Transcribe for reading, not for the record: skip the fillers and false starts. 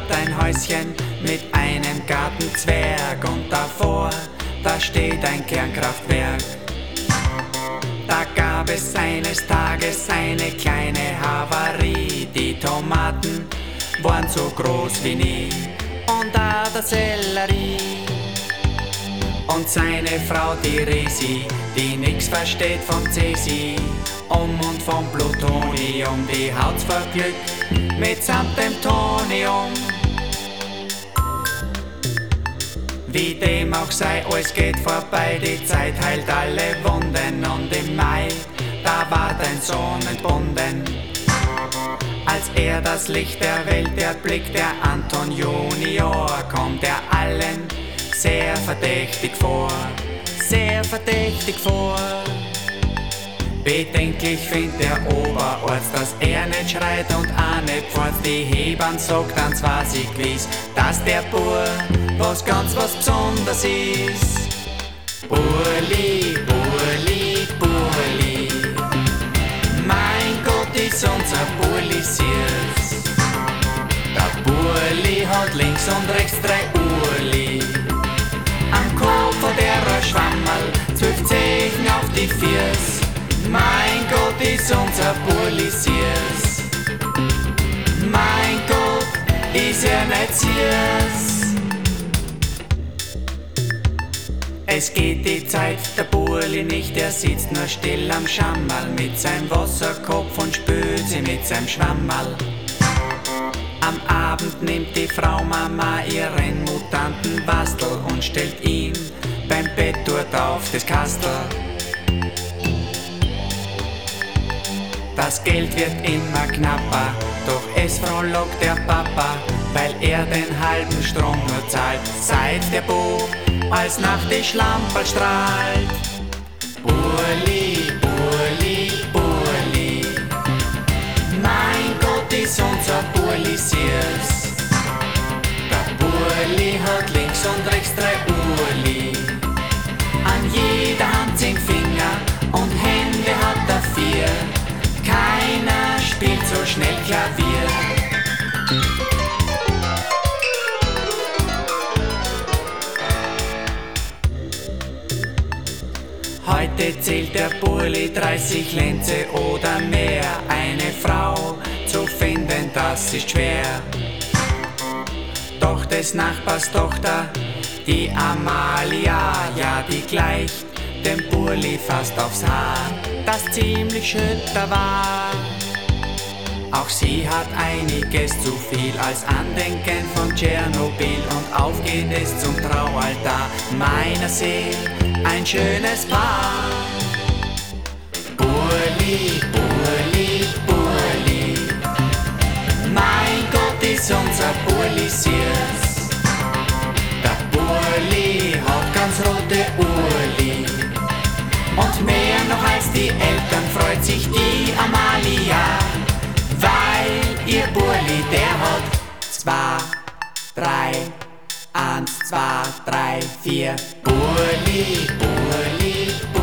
ein Häuschen mit einem Gartenzwerg und davor, da steht ein Kernkraftwerk. Da gab es eines Tages eine kleine Havarie, die Tomaten waren so groß wie nie und da der Sellerie. Und seine Frau, die Resi, die nix versteht von Cäsi und vom Plutonium, die haut's verglückt mitsamt dem Tonium. Wie dem auch sei, alles geht vorbei, die Zeit heilt alle Wunden und im Mai, da ward ein Sohn entbunden. Als er das Licht der Welt erblickt, der Anton Junior, kommt er allen sehr verdächtig vor, sehr verdächtig vor. Bedenklich findet der Oberarzt, dass er nicht schreit und auch nicht fort. Die Hebamme sagt dann zwar sie gewiss, dass der Bur was ganz was Besonderes ist. Burli, Burli, Burli, mein Gott ist unser Burli süß. Der Burli hat links und rechts 3 Urli. Am Kopf hat er ein Schwammerl, 12 Zehen auf die Füße. Mein Gott ist unser Burli süß. Mein Gott ist er nicht süß. Es geht die Zeit, der Burli nicht, er sitzt nur still am Schammerl mit seinem Wasserkopf und spült sie mit seinem Schwammerl. Am Abend nimmt die Frau Mama ihren mutanten Bastel und stellt ihn beim Bett dort auf das Kastel. Das Geld wird immer knapper, doch es frohlockt der Papa, weil er den halben Strom nur zahlt, seit der Bub als Nachttischlamperl strahlt. Burli, Burli, Burli, mein Gott ist unser Burli süß. Der Burli hat links und rechts 3 Urli, an jeder Hand 10 Finger und Hände hat er 4. Keiner spielt so schnell Klavier. Heute zählt der Burli 30 Lenze oder mehr. Eine Frau zu finden, das ist schwer. Doch des Nachbars Tochter, die Amalia, ja die gleicht dem Burli fast aufs Haar, das ziemlich schütter war. Auch sie hat einiges zu viel als Andenken von Tschernobyl und auf geht es zum Traualtar meiner Seele, ein schönes Paar. Burli, Burli, Burli, mein Gott ist unser Burli süß. Der Burli hat ganz rote Urli und mehr noch als die Eltern freut sich die Amalia, weil ihr Burli, der hat 2, 3, 1, 2, 3, 4. Burli, Burli, Burli.